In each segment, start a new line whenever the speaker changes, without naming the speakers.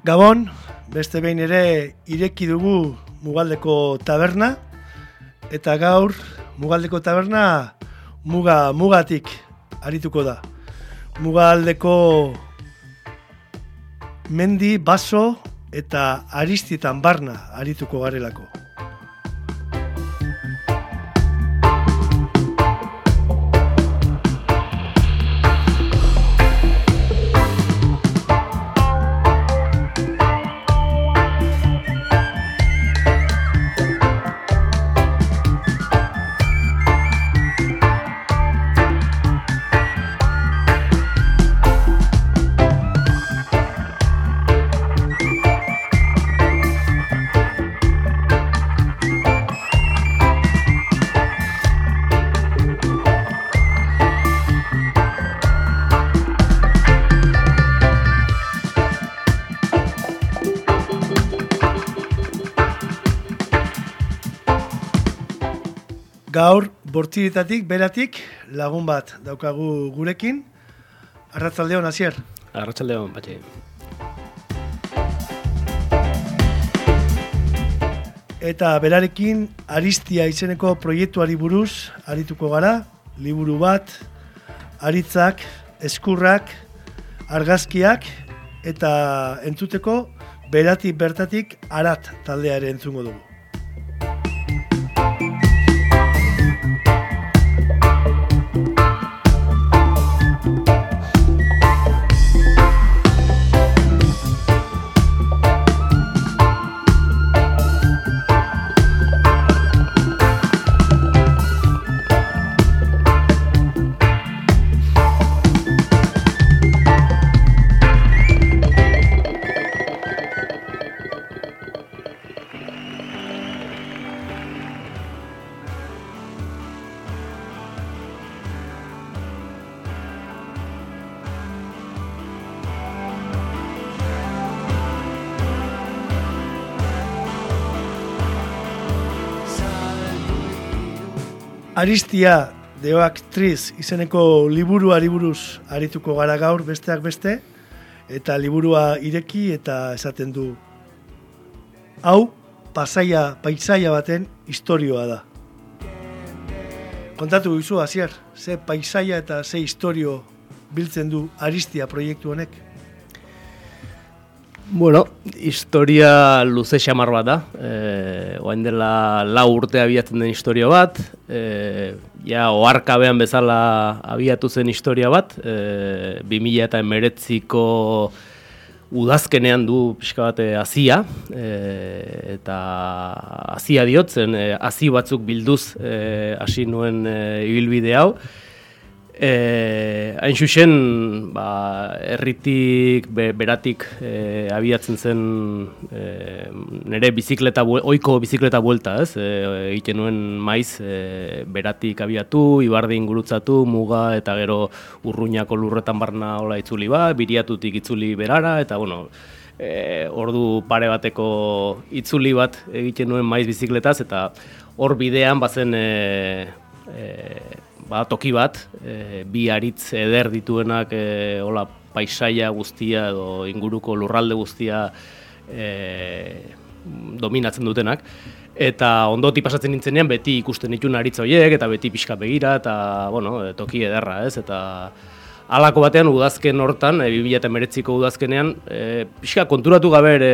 Gabon, beste behin ere ireki dugu Mugaldeko taberna, eta gaur Mugaldeko taberna mugatik arituko da. Mugaldeko mendi, baso eta aristietan barna arituko garelako. Gaur, Bortziretatik, beratik, lagun bat daukagu gurekin. Arratsaldeon, Asier.
Arratsaldeon, Patxi.
Eta berarekin Aristia izeneko proiektuari buruz arituko gara. Liburu bat, aritzak, eskurrak, argazkiak, eta entzuteko beratik bertatik Arat taldeare entzungo dugu. Aristia Deoaktriz izeneko liburuari buruz arituko gara gaur besteak beste, eta liburua ireki eta esaten du: hau paisaia baten istorioa da. Kontatu guzu, Asier, ze paisaia eta ze istorio biltzen du Aristia proiektu honek?
Bueno, historia luze xamar bat da. Oain dela 4 urte abiatzen den historia bat. Ja, oharkabean bezala abiatu zen historia bat. 2019ko udazkenean du pixka bat hazia. Eta hazia diotzen, hazi batzuk bilduz hasi nuen ibilbide hau. Hain zuzen, herritik, beratik abiatzen zen nire ohiko bizikleta buelta, ez? Egiten nuen maiz, beratik abiatu, Ibardin gurutzatu, Muga eta gero Urruñako lurretan barna hola itzuli bat, Biriatutik itzuli berara, eta bueno, ordu pare bateko itzuli bat egiten nuen maiz bizikletaz, eta hor bidean bazen toki bat, bi aritz eder dituenak hola paisaia guztia edo inguruko lurralde guztia dominatzen dutenak. Eta ondotik pasatzen nintzenean beti ikusten dituen aritz horiek eta beti pixka begira eta bueno, toki ederra, ez? Eta halako batean udazken hortan, 2019ko udazkenean, pixka konturatu gabe ere,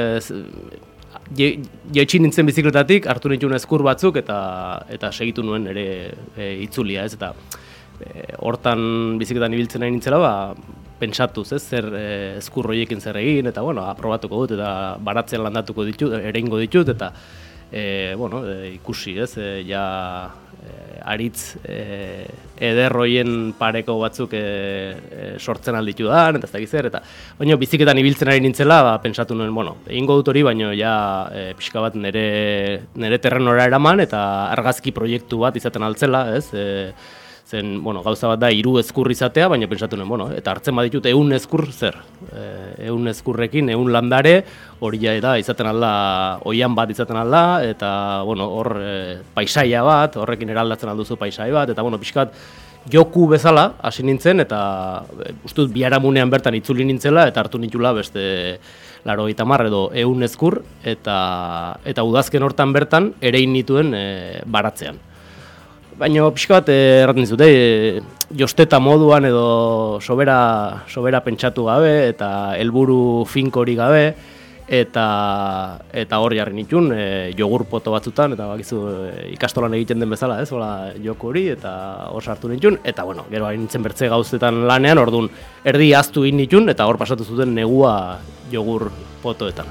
jaitsi nintzen bizikletatik, hartu nituen eskur batzuk eta segitu nuen ere itzulia, ez? Eta hortan bizikletan ibiltzen nahi nintzela, pentsatuz, ez? Zer eskur horiekin zer egin, eta bueno, aprobatuko dut, eta baratzean landatuko ditut, ereingo ditut, eta ikusi, ez? Aritz eder horien pareko batzuk sortzen alditu da, eta ez dakiz zer, eta baina biziketan ibiltzen ari nintzela, pentsatu nuen, egingo dut hori, baina pixka bat nire terrenora eraman, eta argazki proiektu bat izaten altzela, ez? Zen, gauza bat da 3 eskur izatea, baina pentsatu nuen, eta hartzen baditut 100 eskur zer? 100 eskurrekin, 100 landare, hori da izaten alda, oian bat izaten alda, eta hor paisaia bat, horrekin eraldatzen alduzu paisai bat, eta pixkat joku bezala hasi nintzen, eta uste dut biharamunean bertan itzuli nintzela, eta hartu nitula beste 80 edo 100 ezkur, eta udazken hortan bertan erein nituen baratzean. Baina pixka bat erraten dizut, josteta moduan edo sobera pentsatu gabe, eta helburu finkori gabe, eta hor jarri nituen jogur poto batzutan, eta bakizu ikastolan egiten den bezala, hola joko hori, eta hor sartu nituen, eta bueno, gero hain nintzen bertze gauzetan lanean, orduan erdi ahaztu egin nituen, eta hor pasatu zuten negua jogur potoetan.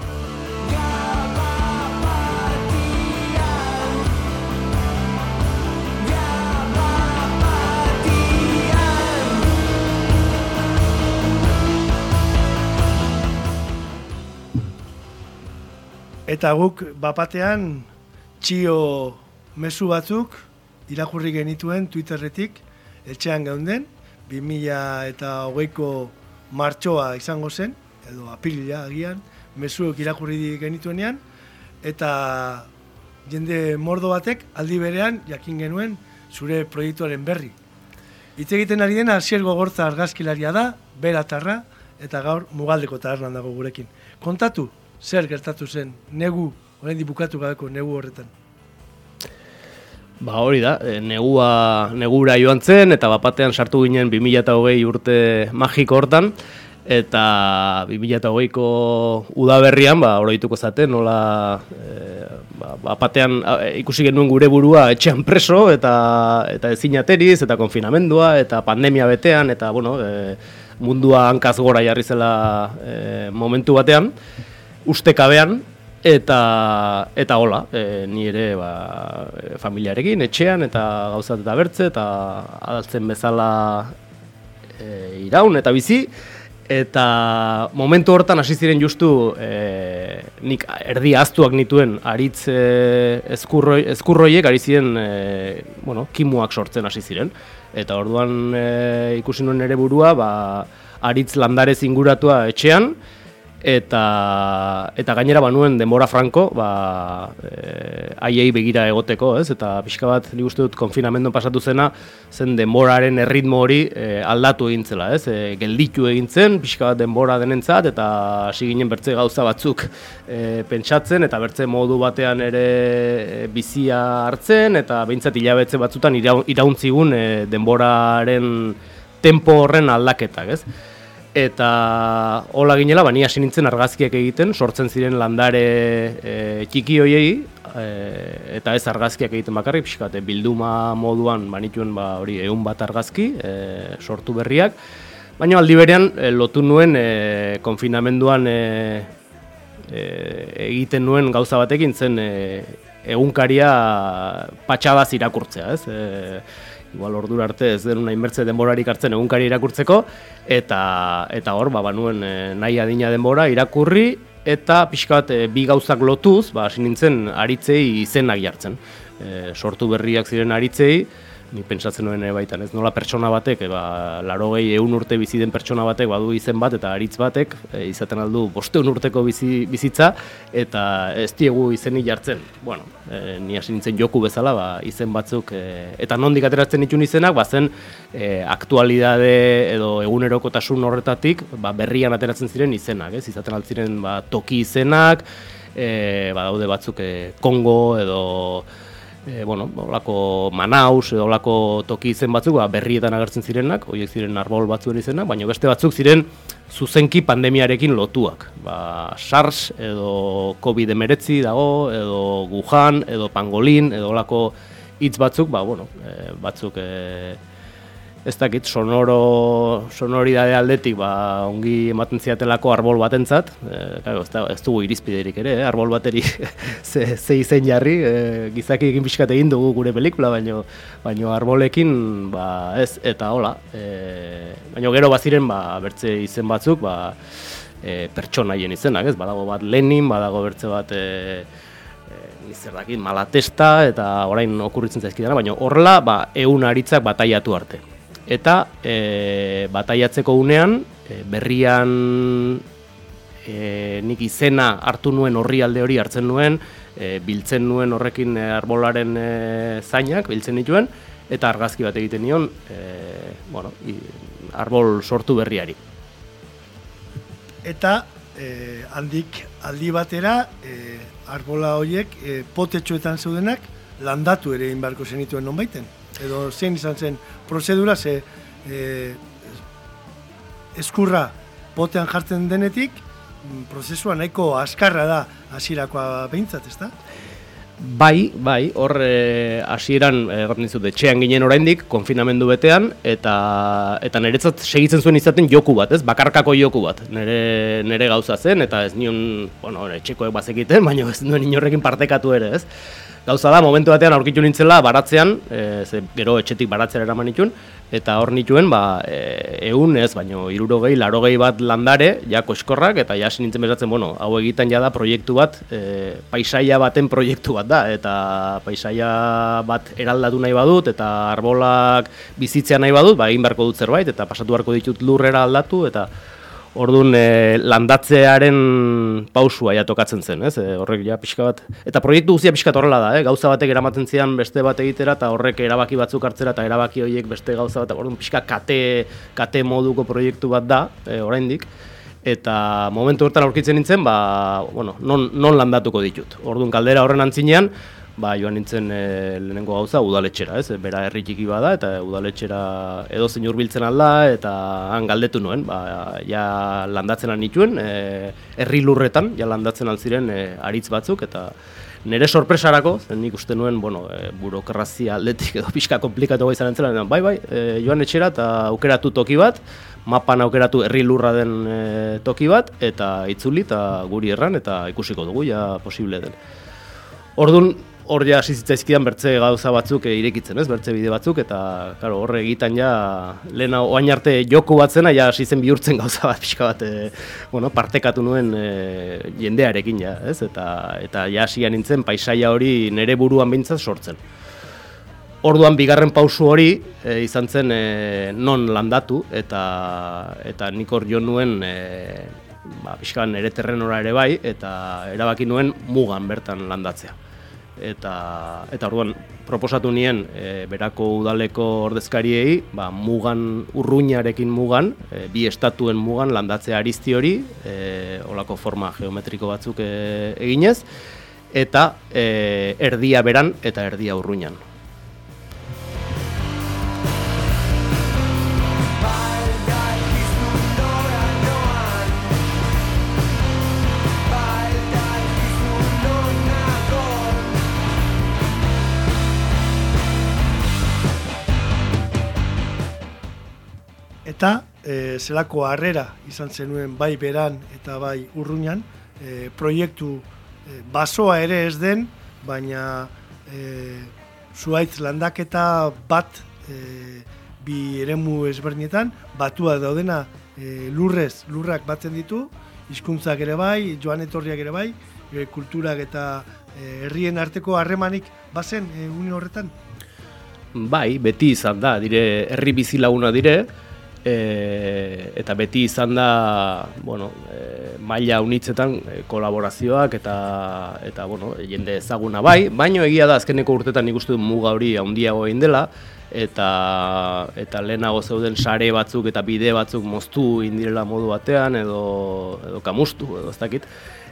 Eta guk bapatean txio mezu batzuk irakurri genituen Twitterretik, etxean geunden, 2020ko martxoa izango zen, edo apirila agian, mezuek irakurri genituenean, eta jende mordo batek aldi berean jakin genuen zure proiektuaren berri. Hitz egiten ari dena Asier Gogorza argazkilaria da, beratarra, eta gaur Mugaldeko tabernan dago gurekin. Kontatu, zer gertatu zen negu, oraindik bukatu gabeko negu horretan?
Ba hori da, negura joan zen, eta bapatean sartu ginen 2020 urte magiko hortan, eta 2020ko udaberrian, oroituko zaten, nola bapatean ikusi genuen gure burua etxean preso, eta ezin ateriz, eta konfinamendua, eta pandemia betean, eta bueno, mundua hankaz gora jarri zela momentu batean, ustekabean, eta hola, ni ere familiarekin, etxean, eta gauzat eta bertze, eta adaltzen bezala iraun eta bizi, eta momentu hortan hasi ziren justu nik erdi ahaztuak nituen aritz ezkurroiek ari ziren kimuak sortzen hasi ziren. Eta orduan ikusi nuen ere burua, aritz landarez inguratua etxean, eta gainera banuen denbora franko, haiei begira egoteko, ez? Eta pixka bat, nik uste dut konfinamenduan pasatu zena, zen denboraren erritmo hori aldatu egin zela, ez? Gelditu egin zen, pixka bat denbora denentzat, eta hasi ginen bertze gauza batzuk pentsatzen, eta bertze modu batean ere bizia hartzen, eta behintzat hilabetze batzutan iraunzigun denboraren tempo horren aldaketak, ez? Eta hola ginela, ni hasi nintzen argazkiak egiten, sortzen ziren landare txiki hoiei, eta ez argazkiak egiten bakarrik, pixkat, bilduma moduan banituen hori 100 argazki, sortu berriak, baina aldi berean lotu nuen konfinamenduan egiten nuen gauza batekin zen egunkaria patxadaz irakurtzea, ez? Igual ordura arte ez den hainbertze denborarik hartzen egunkari irakurtzeko, eta hor, banuen nahi adina denbora irakurri, eta pixka bat bi gauzak lotuz, hasi nintzen aritzei izenak jartzen. Sortu berriak ziren aritzei, ni pentsatzen nuen baitan, ez nola pertsona batek, 80-100 urte bizi den pertsona batek badu izen bat, eta aritz batek izaten aldu 500 urteko bizitza, eta ez diegu izenik jartzen. Bueno, ni hasi nintzen joku bezala, izen batzuk, eta nondik ateratzen ditun izenak, zen aktualidade edo egunerokotasun horretatik, berrian ateratzen ziren izenak, ez? Izaten altziren toki izenak, daude batzuk Kongo edo olako Manaus edo olako toki izen batzuk berrietan agertzen zirenak, horiek ziren arbol batzuen izenak, baina beste batzuk ziren zuzenki pandemiarekin lotuak. SARS edo COVID-19 dago, edo Wuhan, edo Pangolin, edo olako hitz batzuk, batzuk ez dakit, sonoridade aldetik ongi ematen ziatelako arbol batentzat, ez dugu irizpiderik ere, arbol bateri ze izen jarri, gizakiekin pixkat egin dugu gure pelikula, baino arbolekin ez, eta hola. Baina gero baziren bertze izen batzuk, pertsonaien izenak, ez, badago bat Lenin, badago bertze bat zer dakit, Malatesta, eta orain okurritzen zaizkidana, baina horrela 100 aritzak bataiatu arte. Eta bataiatzeko unean, berrian nik izena hartu nuen orrialde hori hartzen nuen, biltzen nuen horrekin arbolaren zainak, biltzen dituen, eta argazki bat egiten nion, arbol sortu berriari.
Eta handik aldi batera, arbola horiek potetxoetan zeudenak landatu ere egin beharko zenituen nonbaiten. Edo zein izan zen prozedura, eskurra potean jartzen denetik, prozesua nahiko azkarra da hasierakoa behintzat, ezta?
Bai, hor hasieran erraten dizut etxean ginen oraindik konfinamendu betean eta niretzat segitzen zuen izaten joku bat, ez? Bakarkako joku bat. Nere gauza zen eta ez nion, etxekoek bazekiten, baina ez nuen inorrekin partekatu ere, ez? Gauza da, momentu batean aurkitu nintzela baratzean, gero etxetik baratzera eraman nituen, eta hor nituen, 100 ez, baino 60, 80 bat landare, ja koskorrak, eta ja hasi nintzen bezatzen, hau egiten ja da proiektu bat, paisaia baten proiektu bat da, eta paisaia bat eraldatu nahi badut, eta arbolak bizitzea nahi badut, egin beharko dut zerbait, eta pasatu beharko ditut lurrera aldatu, eta orduan landatzearen pausua ja tokatzen zen, ez? Horrek ja pixka bat, eta proiektu guztia pixka horrela da, gauza batek eramaten zian beste bat egitera, eta horrek erabaki batzuk hartzera, eta erabaki horiek beste gauza bat, orduan pixka kate moduko proiektu bat da, oraindik, eta momentu hortan aurkitzen nintzen, non landatuko ditut. Orduan kaldera horren antzinean, joan nintzen lehenengo gauza udaletxera, ez? Bera herri txiki bada eta udaletxera edozein hurbiltzen alda eta han galdetu nuen, ja landatzen nituen, herri lurretan, ja landatzen altziren aritz batzuk eta nire sorpresarako, nik uste nuen, burokrazia aldetik edo pixka komplikatu izan entzela, joan etxera eta aukeratu toki bat, mapan aukeratu herri lurra den toki bat, eta itzuli eta guri erran eta ikusiko dugu, ja posible den. Orduan, hor ja hasi zitzaizkidan bertze gauza batzuk irekitzen, ez? Bertze bide batzuk, eta horre egiten ja, lehen oain arte joku bat zena, ja hasi zen bihurtzen gauza bat, pixka bat, partekatu nuen jendearekin, ja, ez? Eta ja hasian nintzen paisaia hori nire buruan behintzat sortzen. Orduan, bigarren pausu hori izan zen non landatu, eta nik hor jo nuen, pixka bat nire terrenora ere bai, eta erabaki nuen mugan bertan landatzea. Eta orduan proposatu nien berako udaleko ordezkariei mugan, Urruñarekin mugan, bi estatuen mugan landatzea arizti hori, olako forma geometriko batzuk eginez, eta erdia beran eta erdia Urruñan.
Eta zelako harrera izan zenuen bai beran eta bai Urruñan, proiektu basoa ere ez den, baina zuhaitz landaketa bat bi eremu ezberdinetan, batua daudena lurrak batzen ditu, hizkuntzak ere bai, joan etorriak ere bai, kulturak eta herrien arteko harremanik bazen une horretan?
Bai, beti izan da, herri bizilaguna dire, eta beti izan da, maila unitzetan kolaborazioak eta jende ezaguna bai, baino egia da azkeneko urtetan nik uste dut muga hori handiago egin dela, eta lehenago zeuden sare batzuk eta bide batzuk moztu indirela modu batean edo kamustu edo ez dakit.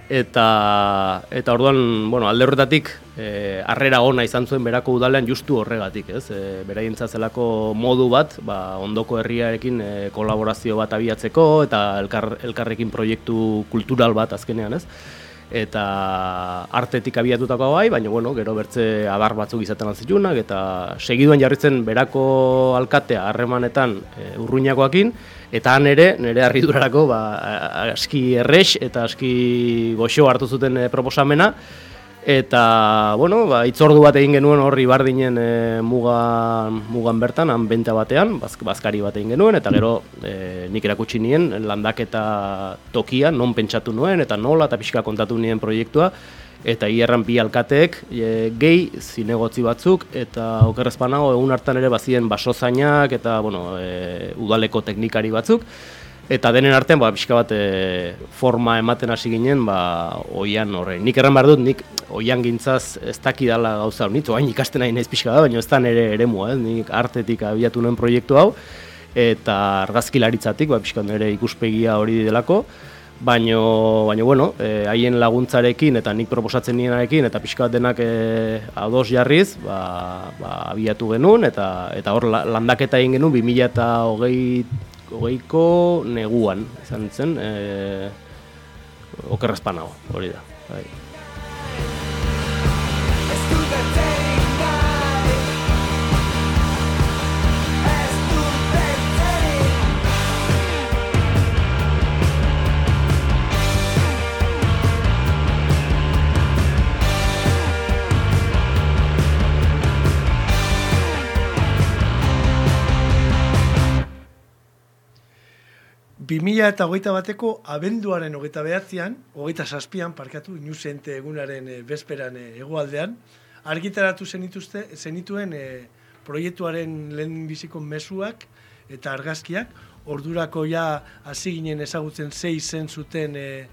Eta orduan, alde horretatik harrera ona izan zuen berako udalean justu horregatik, ez? Beraientzat zelako modu bat, ondoko herriarekin kolaborazio bat abiatzeko eta elkarrekin proiektu kultural bat azkenean, ez? Eta artetik abiatutako bai, baina gero bertze adar batzuk izaten altzitunak eta segiduan jarritzen berako alkatea harremanetan Urruñakoakin, eta han ere, nire harridurarako, aski errex eta aski goxo hartu zuten proposamena, eta, hitzordu bat egin genuen horri bardinen mugan bertan, han benta batean, bazkari bat egin genuen, eta gero nik erakutsi nien landaketa tokia, non pentsatu nuen, eta nola, eta pixka kontatu nien proiektua, eta hierran bi alkateek gehi zinegotzi batzuk, eta okerrezpanago egun hartan ere bazien basozainak eta udaleko teknikari batzuk, Eta denen artean, pixka bat forma ematen hasi ginen, oian horre. Nik erran behar dut, nik oian gintzaz ez dakidala gauza hor, oain ikasten nahi naiz pixka da, baina ez da nire eremua, nik artetik abiatu nuen proiektu hau, eta argazkilaritzatik, pixka nire ikuspegia hori delako, baina bueno, haien laguntzarekin eta nik proposatzen nienarekin, eta pixka bat denak ados jarriz, abiatu genuen, eta hor landaketa egin genuen 2020ko neguan, izan zen, okerrezpan hau, hori da. Bai.
Eta 2021ko abenduaren 27an, parkatu, inusente egunaren bezperan hegoaldean, argitaratu zenituen proiektuaren lehenbiziko mezuak eta argazkiak, ordurako ja hasi ginen ezagutzen 6 izen zuten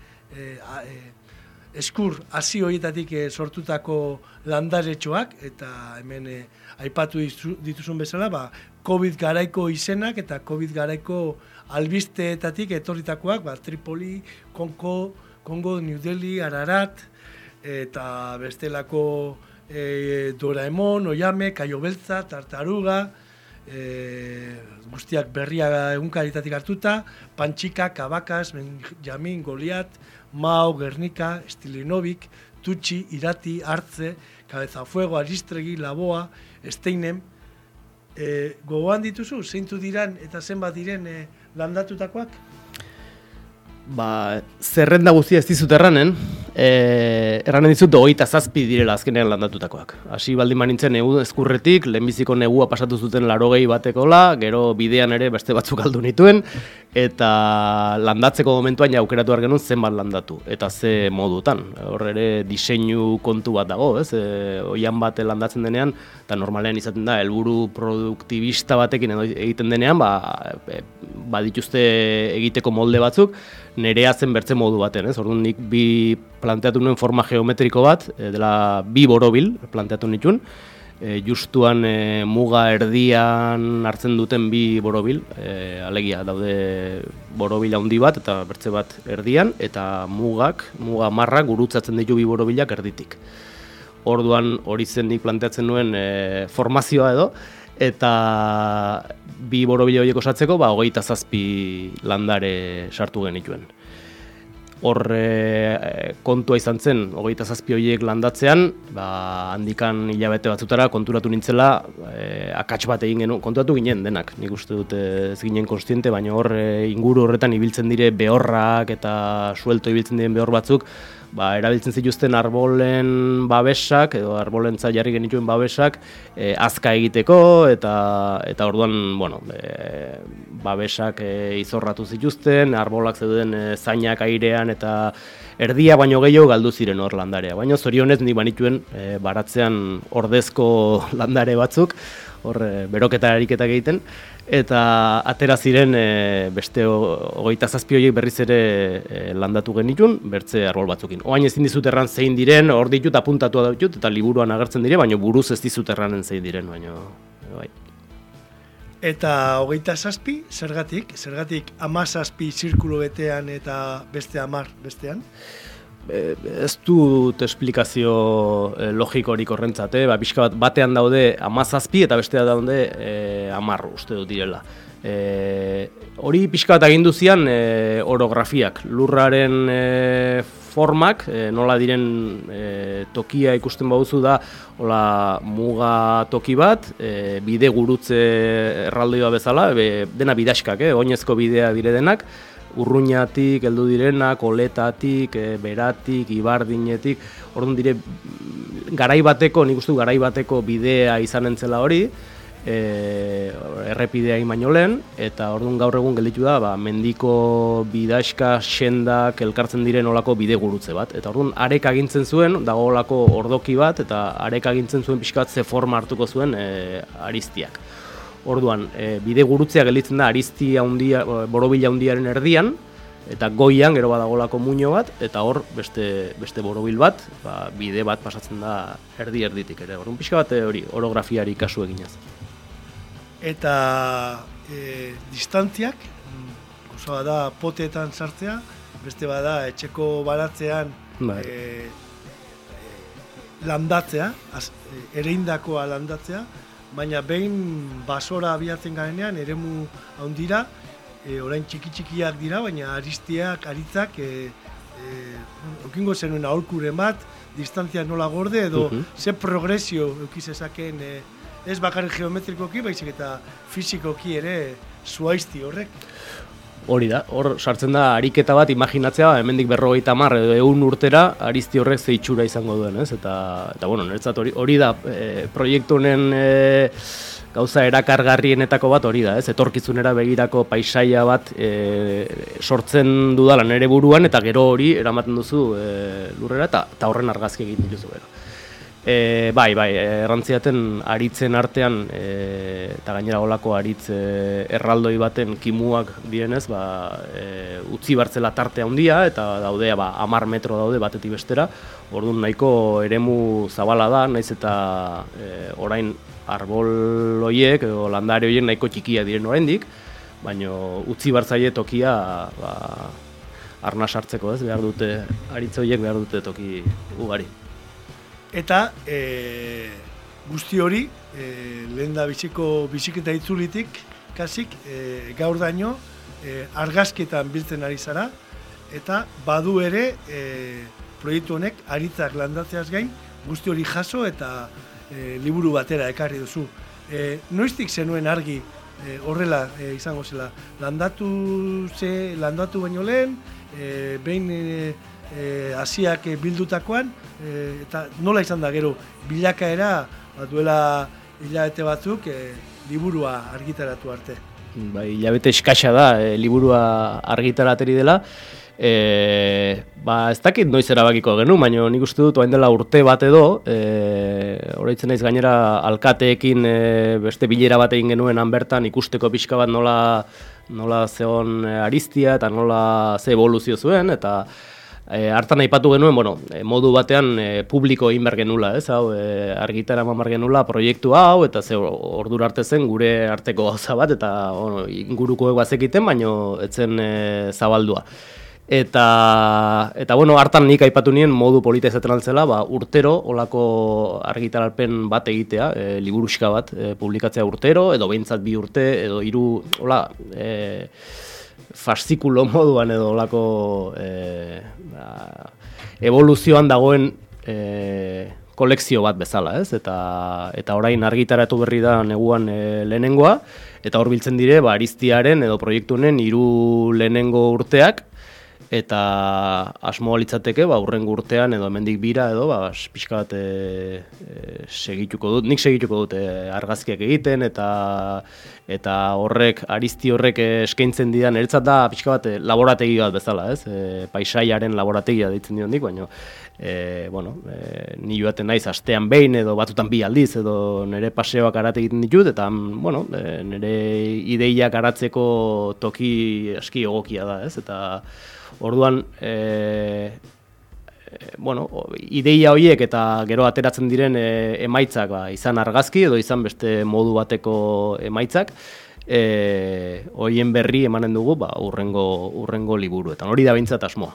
eskur hasi horietatik sortutako landaretxoak, eta hemen aipatu dituzun bezala, COVID garaiko izenak eta COVID garaiko albisteetatik etorritakoak, Tripoli, Kongo, New Delhi, Ararat, eta bestelako Doraemon, Oyame, Kaio Beltza, Tartaruga, guztiak berria egunkaritatik hartuta, Pantxika, Kabakas, Benjamin, Goliat, Mao, Gernika, Stilinovic, Tutsi, Irati, Artze, Cabezafuego, Aristregi, Laboa, Steinem. Gogoan dituzu, zeintu diran eta zenbat diren landatutakoak?
Zerrenda guztia ez dizut erranen dizut 27 direla azkenean landatutakoak. Hasi baldin manintzen ezkurretik, lehenbiziko negua pasatu zuten 80 batekola, gero bidean ere beste batzuk aldu nituen, eta landatzeko momentuan ja aukeratu behar genuen zenbat landatu, eta ze modutan. Hor ere diseinu kontu bat dago, ez? Oian bat landatzen denean, eta normalean izaten da, helburu produktibista batekin egiten denean, badituzte egiteko molde batzuk, nerea zen bertze modu baten, ez? Orduan nik planteatu nuen forma geometriko bat, dela 2 borobil planteatu nituen, justuan muga erdian hartzen duten 2 borobil, alegia daude borobil handi bat eta bertze bat erdian, eta muga marrak gurutzatzen ditu 2 borobilak erditik. Orduan hori zen nik planteatzen nuen formazioa edo, eta 2 borobil horiek osatzeko 27 landare sartu genituen. Hor kontua izan zen, 27 horiek landatzean, handikan hilabete batzutara konturatu nintzela, akats bat egin genuen, konturatu ginen denak, nik uste dut ez ginen konstiente, baina hor inguru horretan ibiltzen dire behorrak eta suelto ibiltzen diren behor batzuk, erabiltzen zituzten arbolen babesak, edo arbolentza jarri genituen babesak, azka egiteko, eta orduan, babesak izorratu zituzten, arbolak zeuden zainak airean, eta erdia baino gehiago galdu ziren hor landarea. Baina zorionez nik banituen baratzean ordezko landare batzuk, hor beroketa ariketak egiten, eta atera ziren beste 27 horiek berriz ere landatu genituen, bertze arbol batzukin. Oain ezin dizut erran zein diren, hor ditut apuntatua ditut, eta liburuan agertzen dire, baina buruz ez dizut erranen zein diren, baina bai.
Eta 27, zergatik? Zergatik 17 zirkulo betean eta beste 10 bestean?
Ez dut esplikazio logikorik horrentzat, pixka bat batean daude 17 eta bestean daude 10 uste dut direla. Hori pixka bat agindu zian orografiak, lurraren formak, nola diren tokia ikusten baduzu da muga toki bat, bide gurutze erraldoia bezala, dena bidaxkak, oinezko bidea dire denak, Urruñatik, heldu direnak, Oletatik, Beratik, Ibardinetik, orduan dire garaibateko, nik uste garaibateko bidea izanen zela hori, errepidea baino lehen, eta orduan gaur egun gelditu da, mendiko bidaxka, sendak, elkartzen diren olako bide gurutze bat. Eta orduan arek agintzen zuen, dago olako ordoki bat, eta arek agintzen zuen pixka bat ze forma hartuko zuen aristiak. Orduan, bide gurutzea gelditzen da Arizti handia, borobila handiaren erdian, eta goian gero badagolako muino bat, eta hor beste borobil bat, bide bat pasatzen da erditik ere. Orduan pixka bat hori orografiari kasu eginez.
Eta distantziak, gauza da poteetan sartzea, beste bada etxeko baratzean landatzea, ereindakoa landatzea, baina behin basora abiatzen garenean, eremu handira, orain txikiak dira, baina aristiak, aritzak, okingo zenuen aholkuren bat, distantzia nola gorde, edo ze progresio eukiz ezaken, ez bakarrik geometrikoki, baizik eta fizikoki ere zuaizti horrek.
Hori da, hor sartzen da ariketa bat imaginatzea, hemendik 50 edo 100 urtera Arizti horrek ze itxura izango duen, ez? Eta bueno, niretzat hori da proiektu honen gauza erakargarrienetako bat hori da, ez? Etorkizunera begirako paisaia bat sortzen dudala nere buruan, eta gero hori eramaten duzu lurrera, eta horren argazki egin dituzu gero. Bai, errantziaten aritzen artean, eta gainera olako aritz erraldoi baten kimuak direnez, utzi bartzela tarte handia, eta daudea 10 metro daude batetik bestera, orduan nahiko eremu zabala da, naiz eta orain arbol horiek edo landare horiek nahiko txikia diren oraindik, baina utzi bartzaile tokia arna sartzeko, ez? Behar dute, aritz horiek behar dute toki ugari.
Eta guzti hori, lehen da biziketa itzulitik, kasik, gaur daño, argazkietan biltzen ari zara, eta badu ere, proiektu honek aritzak landatzeaz gain, guzti hori jaso eta liburu batera ekarri duzu. Noiztik zenuen argi horrela izango zela? Landatu baino lehen, behin hasiak bildutakoan, eta nola izan da gero bilakaera duela hilabete batzuk liburua argitaratu arte?
Hilabete eskasa da liburua argitarateri dela. Ez dakit noiz erabakiko genuen, baina nik uste dut orain dela urte bat edo, oroitzen naiz gainera alkateekin beste bilera bat egin genuen bertan ikusteko pixka bat nola zeon Ariztia eta nola ze evoluzio zuen, eta hartan aipatu genuen, modu batean publiko egin behar genula, ez, hau, argitara eman behar genula proiektu hau, eta ze ordura arte zen gure arteko gauza bat, eta ingurukoek bazekiten, baina etzen zabaldua. Eta hartan nik aipatu nien modu polita izaten altzela, urtero olako argitaralpen bat egitea, liburuxka bat publikatzea urtero, edo behintzat 2 urte, edo 3, hola, fascikulo moduan edo olako evoluzioan dagoen kolekzio bat bezala, ez? Eta orain argitaratu berri da neguan lehenengoa, eta hor biltzen dire Ariztiaren edo proiektu honen 3 lehenengo urteak, eta asmoa litzateke hurrengo urtean edo hemendik bira edo pixka bat segituko dut, nik segituko dut argazkiak egiten, eta horrek, Arizti horrek eskaintzen didan, niretzat da pixka bat laborategi bat bezala, ez? Paisaiaren laborategia deitzen dion dik, baina ni joaten naiz astean behin edo batzutan 2 aldiz edo nire paseoak arate egiten ditut, eta nire ideiak aratzeko toki aski egokia da, ez? Eta orduan, ideia horiek eta gero ateratzen diren emaitzak, izan argazki edo izan beste modu bateko emaitzak, horien berri emanen dugu urrengo liburuetan. Hori da behintzat asmoa.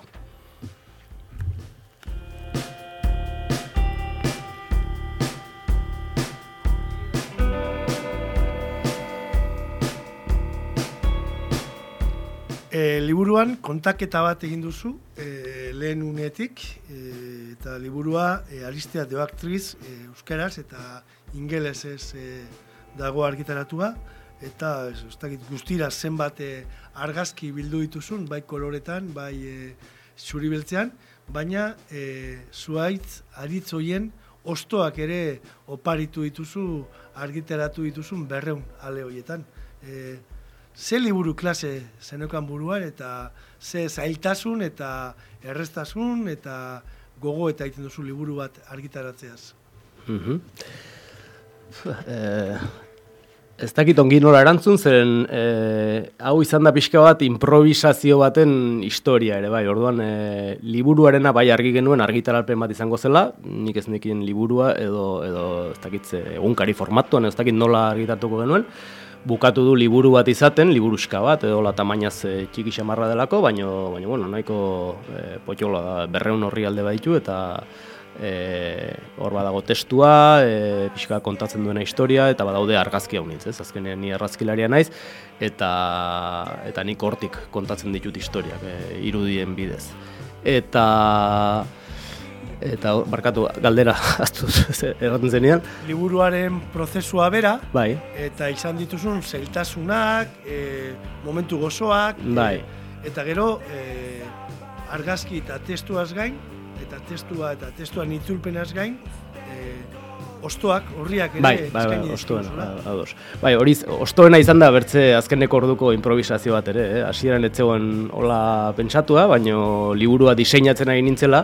Liburuan kontaketa bat egin duzu, lehen unetik, eta liburua Ariztia de Actriz euskaraz eta ingelesez dago argitaratua, eta guztira zenbat argazki bildu dituzun, bai koloretan, bai zuri beltzean, baina zuaitz aritz horien ostoak ere oparitu dituzu, argitaratu dituzun 200 ale horietan. Ze liburu klase zeneukan buruan, eta ze zailtasun eta erreztasun eta gogo eta egiten duzu liburu bat argitaratzeaz?
Ez dakit ongi nola erantzun, zeren hau izan da pixka bat improvisazio baten historia ere, bai, orduan liburuarena bai argi genuen argitaralpen bat izango zela, nik ez nekien liburua edo ez dakit egunkari formatuan, ez dakit nola argitartuko genuen, bukatu du liburu bat izaten, liburuska bat, edo la tamainaz txiki xamarra delako, baina bueno, nahiko potxola da, 200 orrialde baditu, eta hor badago testua, pixka kontatzen duena historia, eta badaude argazki hau nintz, azkenean ni argazkilaria naiz, eta nik hortik kontatzen ditut historiak, irudien bidez. Eta barkatu, galdera, aztu erraten zenean.
Liburuaren prozesua bera,
bai.
Eta izan dituzun zailtasunak, momentu gozoak,
bai.
Eta gero argazki eta testuaz gain, eta testuan itzulpenaz gain, ostoak, horriak ere eskaini dituzula.
Ados. Bai, hori ostoena izan da bertze azkeneko orduko improvisazio bat ere, hasieran ez zegoen hola pentsatua, baino liburua diseinatzen ari nintzela,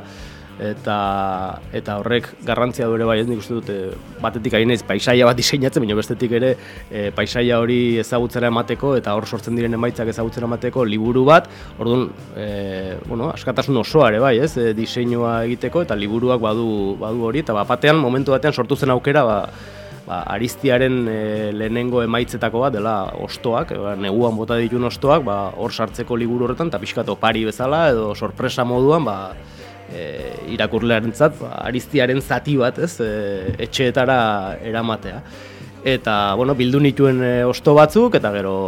eta horrek garrantzia du ere bai, ez nik uste dut batetik ari naiz paisaia bat diseinatzen, baina bestetik ere paisaia hori ezagutzera emateko eta hor sortzen diren emaitzak ezagutzera emateko liburu bat, orduan askatasun osoa ere bai, ez, diseinua egiteko eta liburuak badu hori, eta batean momentu batean sortu zen aukera Aristiaren lehenengo emaitzetako bat dela ostoak, neguan bota ditun ostoak, hor sartzeko liburu horretan eta pixkat opari bezala edo sorpresa moduan irakurlearentzat Aristiaren zati bat, ez, etxeetara eramatea. Eta, bildu nituen osto batzuk, eta gero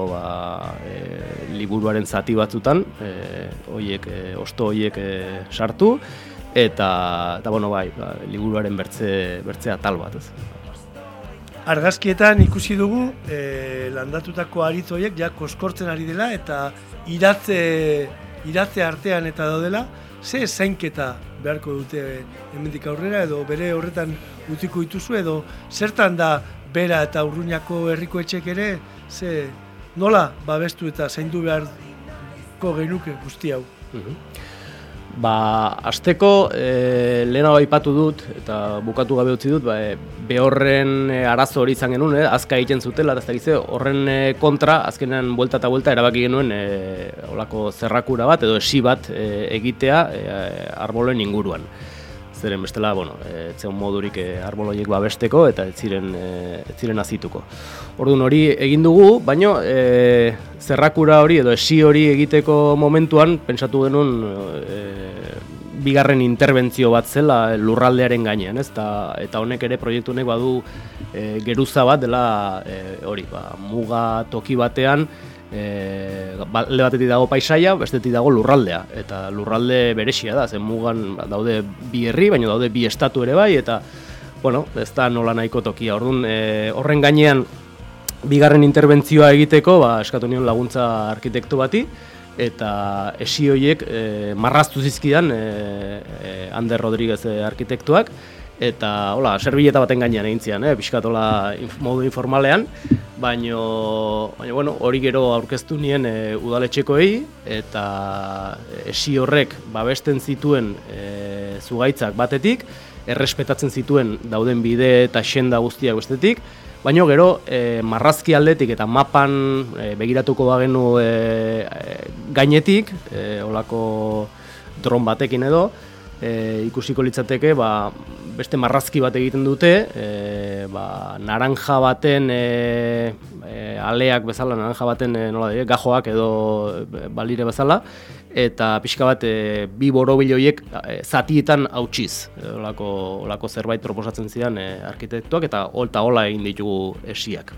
liburuaren zati batzutan, osto horiek sartu, eta liburuaren bertze atal bat, ez.
Argazkietan ikusi dugu, landatutako aritz horiek ja koskortzen ari dela, eta iratze artean eta daudela, ze zainketa beharko dute hemendik aurrera, edo bere horretan utziko dituzu, edo zertan da bera eta Urruñako herriko etxek ere, nola babestu eta zaindu beharko genuke guzti hau?
Hasteko lehenago aipatu dut eta bukatu gabe utzi dut, behorren arazo hori izan genuen, azka egiten zutela, eta horren kontra, azkenean buelta eta buelta erabaki genuen olako zerrakura bat edo esi bat egitea arboloen inguruan. Zeren bestela, etzeon modurik arboloiek babesteko eta ez ziren azituko. Orduan hori egin dugu, baina zerrakura hori edo esi hori egiteko momentuan pentsatu genuen bigarren interbentzio bat zela lurraldearen gainean, ez? Eta honek ere, proiektu honek badu geruza bat dela muga toki batean, alde batetik dago paisaia, bestetik dago lurraldea, eta lurralde beresia da, zen mugan daude bi herri, baina daude bi estatu ere bai, eta ez da nola nahiko tokia. Orduan, horren gainean bigarren interbentzioa egiteko, eskatu nion laguntza arkitektu bati, eta esi horiek marraztu zizkidan Ander Rodríguez arkitektuak, eta serbileta baten gainean egin zian, pixkat modu informalean, baina hori gero aurkeztu nien udaletxekoei, eta esi horrek babesten zituen zugaitzak batetik, errespetatzen zituen dauden bide eta xenda guztiak bestetik, baina gero marrazki aldetik eta mapan begiratuko bagenu gainetik, olako dron batekin edo, ikusiko litzateke beste marrazki bat egiten dute, naranja baten aleak bezala, naranja baten gajoak edo balire bezala, eta pixka bat bi borobil horiek zatietan hautsiz. Olako zerbait proposatzen zidan arkitektuak, eta hola egin ditugu esiak.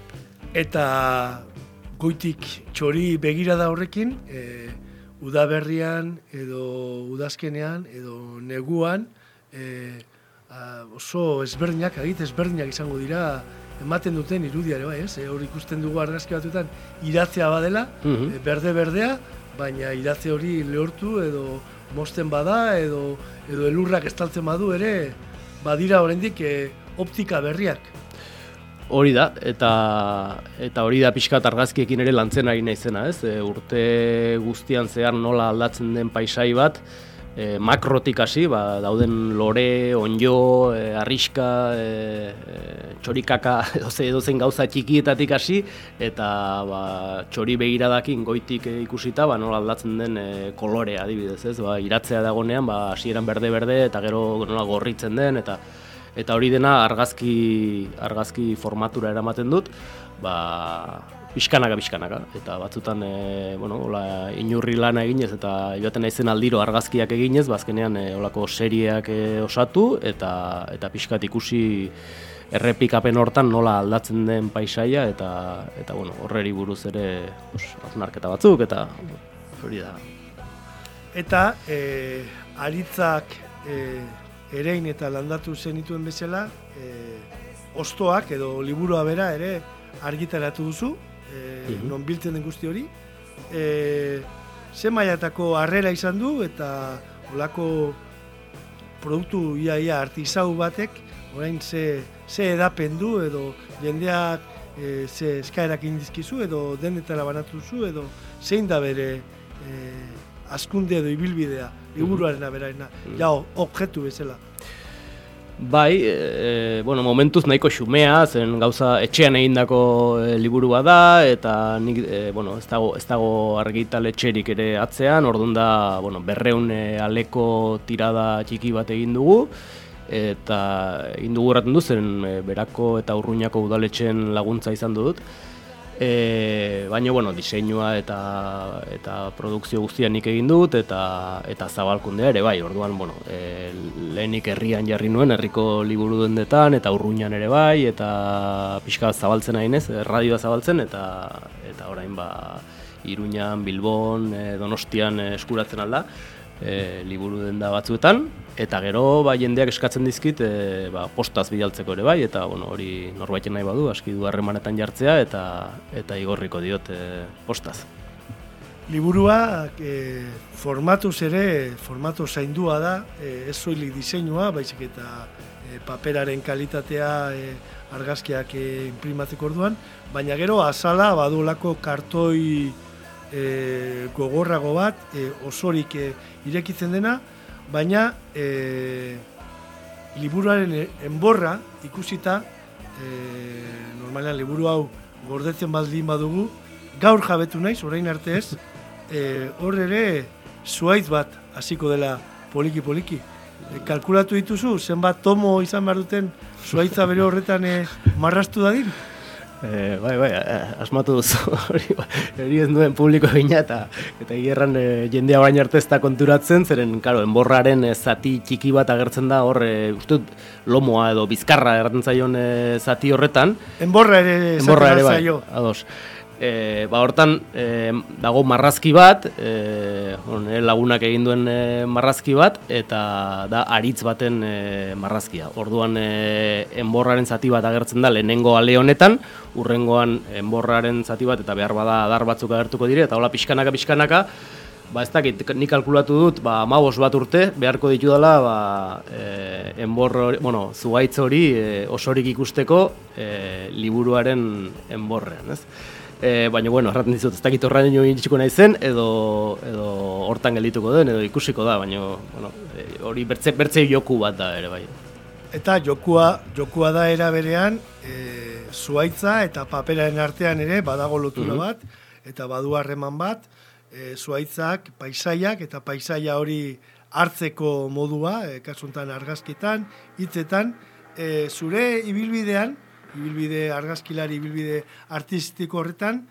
Eta goitik txori begirada horrekin, udaberrian edo udazkenean edo neguan oso ezberdinak izango dira ematen duten irudiare bai, ez? Hor ikusten dugu argazki batzuetan iratzea badela, berde-berdea, baina iratze hori lehortu edo mozten bada edo elurrak estaltzen badu ere badira oraindik optika berriak.
Hori da, eta hori da pixkat argazkiekin ere lantzen ari naizena, ez? Urte guztian zehar nola aldatzen den paisai bat, makrotik hasi, dauden lore, onjo, arriska, txorikaka, edozein gauza txikietatik hasi, eta txori begiradakin goitik ikusita, nola aldatzen den kolorea adibidez, ez? Iratzea dagonean, hasieran berde-berde, eta gero nola gorritzen den, eta hori dena argazki formatura eramaten dut, pixkanaka, eta batzutan inurri lana eginez eta joaten naizen aldiro argazkiak eginez, azkenean olako serieak osatu eta pixkat ikusi errepikapen hortan nola aldatzen den paisaia eta horreri buruz ere hausnarketa batzuk eta hori da.
Eta aritzak erein eta landatu zenituen bezala, ostoak edo liburua bera ere argitaratu duzu, non biltzen den guzti hori. Ze mailatako harrera izan du eta olako produktu ia artisau batek orain ze edapen du edo jendeak ze eskaerak indizkizu edo dendetara banatu zu edo zein da bere askunde edo ibilbidea liburuaren aberaina, objektu bezala.
Bai, momentuz nahiko xumea, zen gauza etxean egindako liburua da, eta nik, ez dago argitaletxerik ere atzean, orduan da, 200 aleko tirada txiki bat egin dugu, eta egin dugu erraten du, zen Berako eta Urruñako udaletxeen laguntza izan dut. Baina, diseinua eta produkzio guztia nik egin dut, eta zabalkundea ere bai, orduan, lehenik herrian jarri nuen, herriko liburu dendetan, eta Urruñan ere bai, eta pixka zabaltzen hainez, radioa zabaltzen, eta orain Iruñan, Bilbon, Donostian eskuratzen alda, liburu denda batzuetan, eta gero jendeak eskatzen dizkit postaz bidaltzeko ere bai, eta hori norbaiten nahi badu, aski du harremanetan jartzea, eta igorriko diot postaz.
Liburua formatuz ere, formatu zaindua da, ez soilik diseinua, baizik eta paperaren kalitatea argazkiak imprimatzeko orduan, baina gero azala badulako kartoi gogorrago bat, osorik irekitzen dena, baina liburuaren enborra ikusita, normalean liburu hau gordetzen baldin badugu, gaur jabetu naiz, orain arte ez, hor ere zuhaitz bat hasiko dela poliki-poliki. Kalkulatu dituzu, zenbat tomo izan behar duten zuhaitza bere horretan marrastu dadin?
Bai, asmatu duzu, hori ez duen publiko egina eta hierran jendea orain arte ez da konturatzen, zeren, enborraren zati txiki bat agertzen da hor, uste dut, lomoa edo bizkarra erraten zaion zati horretan.
Enborra ere zaten zaio.
Ados. Hortan dago marrazki bat, lagunak egin duen marrazki bat, eta da aritz baten marrazkia. Orduan enborraren zati bat agertzen da lehenengo ale honetan, urrengoan enborraren zati bat eta behar bada adar batzuk agertuko dire, eta hola pixkanaka, ez dakit, nik kalkulatu dut, 15 bat urte, beharko ditu dela, zuhaitz hori osorik ikusteko liburuaren enborrean, ez? Baina, erraten dizut, ez dakit horraino iritsiko nahi zen, edo hortan geldituko den, edo ikusiko da, baina, hori bertze joku bat da ere, bai.
Eta jokua da era berean, zuhaitza eta paperaren artean ere badago lotura bat, eta badu harreman bat, zuhaitzak, paisaiak, eta paisaia hori hartzeko modua, kasuntan argazkitan, hitzetan, zure ibilbidean, ibilbide argazkilari, ibilbide artistiko horretan,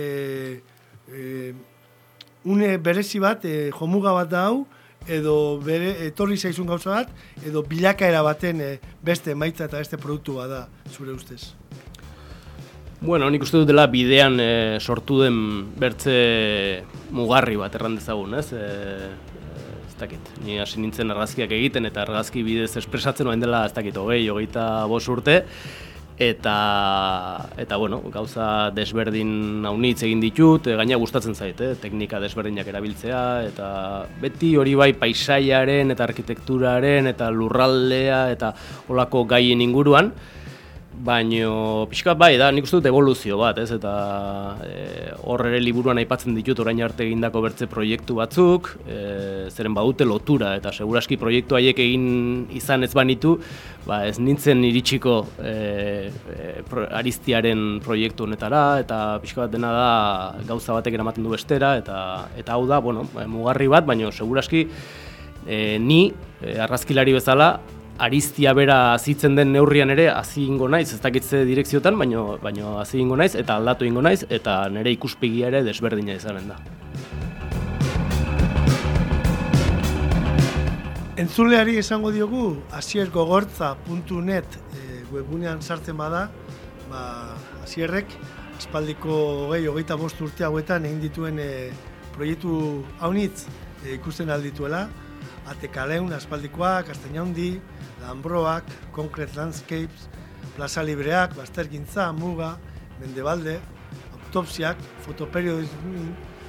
une berezi bat, jomuga bat da hau, edo etorri zaizun gauza bat, edo bilakaera baten beste emaitza eta beste produktu bat da, zure ustez.
Nik uste dut dela bidean sortu den bertze mugarri bat erran dezagun, ez? Ez dakit, ni hasi nintzen argazkiak egiten eta argazki bidez espresatzen oain dela, ez dakit, 25 urte, eta gauza desberdin haunitz egin ditut, gaina gustatzen zait, teknika desberdinak erabiltzea, eta beti hori bai paisaiaren eta arkitekturaren eta lurraldea eta olako gaien inguruan, baina pixkat bai da, nik uste dut evoluzio bat, ez? Eta hor ere liburuan aipatzen ditut orain arte egindako bertze proiektu batzuk, zeren badute lotura, eta seguraski proiektu haiek egin izan ez banitu, ez nintzen iritsiko Aristiaren proiektu honetara, eta pixka bat dena da gauza batek eramaten du bestera, eta hau da, mugarri bat, baina seguraski ni, argazkilari bezala, Aristia bera azitzen den neurrian ere hazi ingo naiz, ez dakitze direkziotan, baina hazi ingo naiz eta aldatu ingo naiz, eta nire ikuspegia ere desberdina izanen da.
Entzuleari esango diogu, asiergogortza.net webgunean sartzen bada, Asierrek aspaldiko 25 urte hauetan egin dituen proiektu haunitz ikusten aldituela, Atekaleun, aspaldikoak, Castañaundi, Lambroak, Concrete Landscapes, Plaza Libreak, Baztergintza, Muga, Mendebalde, Autopsiak, Fotoperiodismo,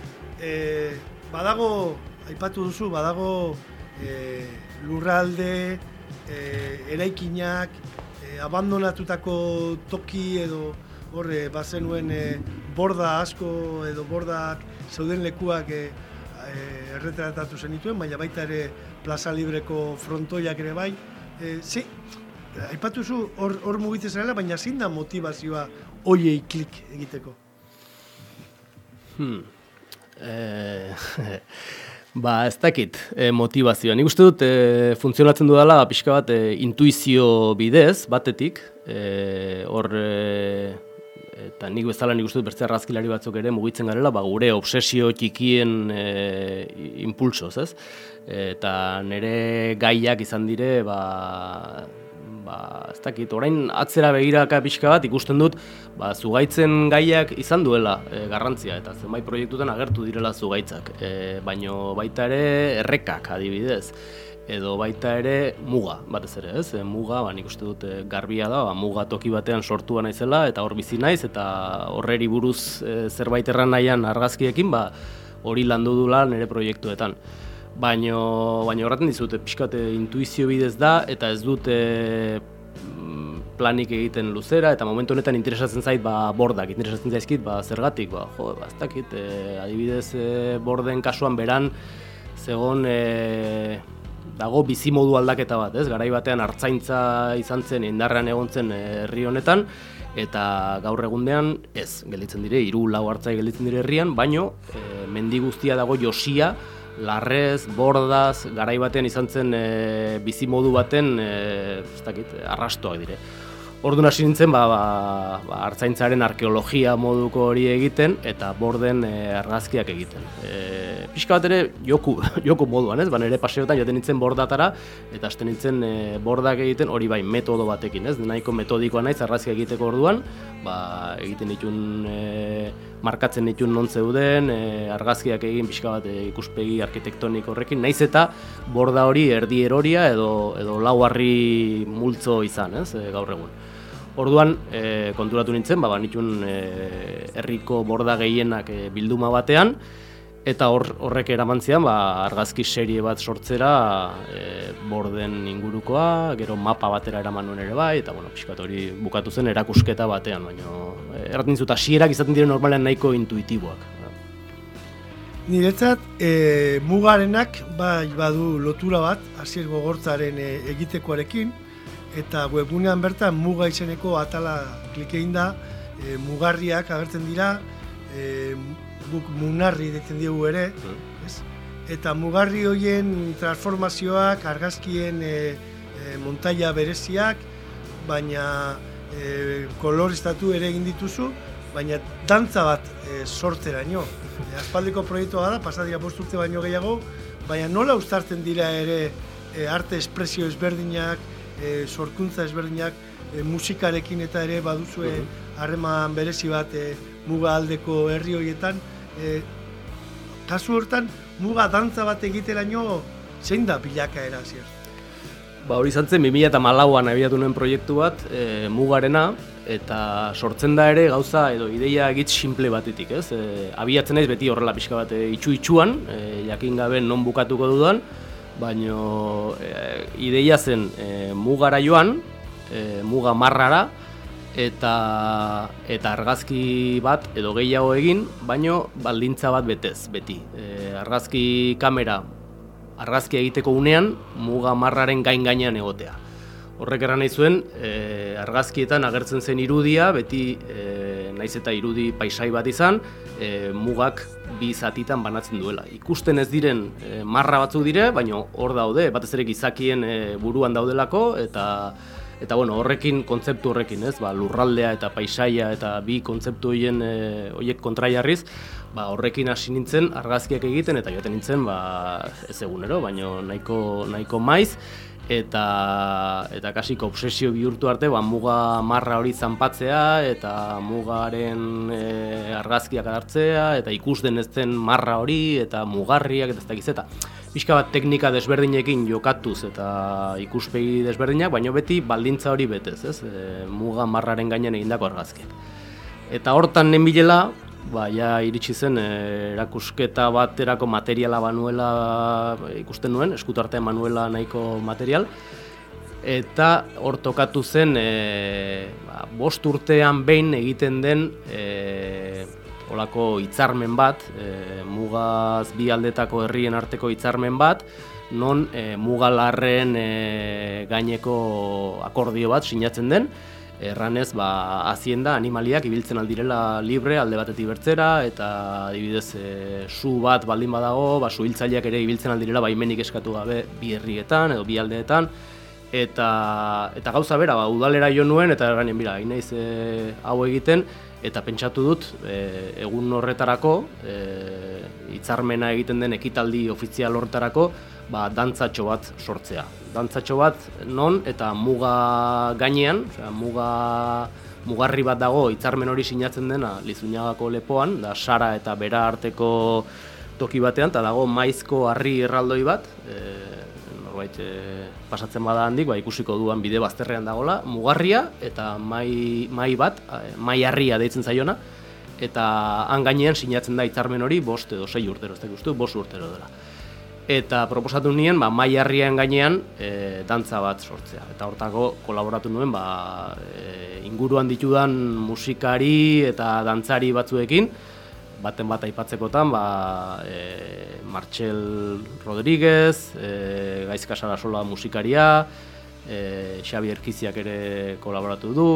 badago, aipatu duzu, badago lurralde, eraikinak, abandonatutako toki edo horre bazenuen borda asko edo bordak zeuden lekuak erretratatu zenituen, baina baita ere Plaza Libreko frontoiak ere bai. Aipatu zu hor mugitzen zarela, baina zein da motivazioa hoiei klik egiteko?
Ez dakit motivazioa. Nik uste dut funtzionatzen dudala pixka bat intuizio bidez, batetik. Eta nik bezala nik uste dut bertze argazkilari batzuk ere mugitzen garela, gure obsesio txikien impulsoz, ez? Eta nire gaiak izan dire, ez dakit, orain atzera begiraka pixka bat ikusten dut, zugaitzen gaiak izan duela garrantzia, eta zenbait proiektutan agertu direla zugaitzak, baino baita ere errekak adibidez. Edo baita ere muga, batez ere, ez? Muga, nik uste dut garbia da, muga toki batean sortua naizela, eta hor bizi naiz, eta horreri buruz zerbait erran nahian argazkiekin, hori landu dula nire proiektuetan. Baina horretan dizute, pixkat intuizio bidez da, eta ez dute planik egiten luzera, eta momentu honetan interesatzen zait bordak, interesatzen zaizkit zergatik, ez dakit, adibidez borden kasuan beran, zegon dago bizimodu aldaketa bat, ez? Garai batean artzaintza izan zen, indarrean egon zen herri honetan, eta gaur egundean ez, gelditzen dire, 3-4 artzai gelditzen dire herrian, baino mendi guztia dago josia, larrez, bordaz, garai batean izan zen bizimodu baten, ez dakit, arrastoak dire. Orduan hasi nintzen, artzaintzaren arkeologia moduko hori egiten, eta borden argazkiak egiten. Pixka bat ere joku moduan, ez? Nire paseotan joten nintzen bordatara, eta hasten nintzen bordak egiten hori bai metodo batekin, ez? Nahiko metodikoa naiz argazkiak egiteko orduan, egiten ditun, markatzen ditun non zeuden, argazkiak egin pixka bat ikuspegi arkitektonik horrekin, naiz eta borda hori erdi eroria edo lauarri multzo izan, ez? Gaur egun. Orduan, konturatu nintzen, nituen herriko borda gehienak bilduma batean, eta horrek eramantzian argazki serie bat sortzera borden ingurukoa, gero mapa batera eraman nuen ere bai, eta pixkat hori bukatu zen erakusketa batean, baina erraten dizut, hasierak izaten diren normalean nahiko intuitiboak.
Niretzat, mugarenak badu lotura bat, Asier Gogortzaren egitekoarekin, eta webgunean bertan muga izeneko atala klik egin da, mugarriak agertzen dira, guk munarri deitzen diegu ere, eta mugarri horien transformazioak, argazkien montaia bereziak, baina koloreztatu ere egin dituzu, baina dantza bat sortzeraino. Aspaldiko proiektua da, pasadira 5 urte baino gehiago, baina nola uztartzen dira ere arte espresio ezberdinak, sorkuntza ezberdinak, musikarekin eta ere baduzue harreman berezi bat muga aldeko herri horietan. Kasu hortan, muga dantza bat egiteraino zein da bilakaera, Asier?
Hori izan zen, 2014an abiatu nuen proiektu bat, mugarena, eta sortzen da ere gauza edo ideia egitz simple batetik, ez? Abiatzen naiz beti horrela pixka bat itxu-itxuan, jakin gabe non bukatuko dudan, baina ideia zen mugara joan, muga marrara, eta argazki bat edo gehiago egin, baino baldintza bat betez, beti. Argazki kamera, argazkia egiteko unean, muga marraren gainean egotea. Horrek erran nahi zuen, argazkietan agertzen zen irudia, beti naiz eta irudi paisai bat izan, mugak bi zatitan banatzen duela. Ikusten ez diren marra batzuk dire, baina hor daude, batez ere gizakien buruan daudelako, eta bueno, horrekin, kontzeptu horrekin, ez? Lurraldea eta paisaia eta bi kontzeptu horiek kontraiarriz, horrekin hasi nintzen argazkiak egiten eta joaten nintzen ez egunero, baina nahiko maiz. Eta kasiko obsesio bihurtu arte, muga marra hori zanpatzea eta mugaren argazkiak hartzea eta ikusden ez den marra hori eta mugarriak eta ez dakiz eta pixka bat teknika desberdinekin jokatuz eta ikuspegi desberdinak, baina beti baldintza hori betez, ez? Muga marraren gainean egindako argazkiak. Eta hortan nenbilela, ja iritsi zen erakusketa baterako materiala banuela ikusten nuen, eskutartean manuela nahiko material, eta hor tokatu zen 5 urtean behin egiten den olako hitzarmen bat, mugaz bi aldetako herrien arteko hitzarmen bat, non mugalarren gaineko akordio bat sinatzen den, erranez, hazienda animaliak ibiltzen aldirela libre alde batetik bertzera, eta adibidez su bat baldin badago, suhiltzaileak ere ibiltzen aldirela baimenik eskatu gabe bi herrietan edo bi aldeetan, eta gauza bera, udalera jo nuen, eta erranen, bira, inaiz hau egiten, eta pentsatu dut, egun horretarako, hitzarmena egiten den ekitaldi ofizial horretarako, dantzatxo bat sortzea. Dantzatxo bat non eta muga gainean, mugarri bat dago hitzarmen hori sinatzen dena Lizuñagako lepoan, da Sara eta Bera arteko toki batean, eta dago maizko harri erraldoi bat, norbait pasatzen bada handik, ikusiko duan bide bazterrean dagola, mugarria eta mai bat, mai harria deitzen zaiona, eta han gainean sinatzen da hitzarmen hori 5 edo 6 urtero, ez da ikustu, 5 urtero dela. Eta proposatu nien, mai harrian gainean dantza bat sortzea. Eta hortako kolaboratu nuen inguruan ditudan musikari eta dantzari batzuekin, baten bat aipatzekotan, Martxel Rodríguez, Gaizka Sarasola musikaria, Xabi Erkiziak ere kolaboratu du,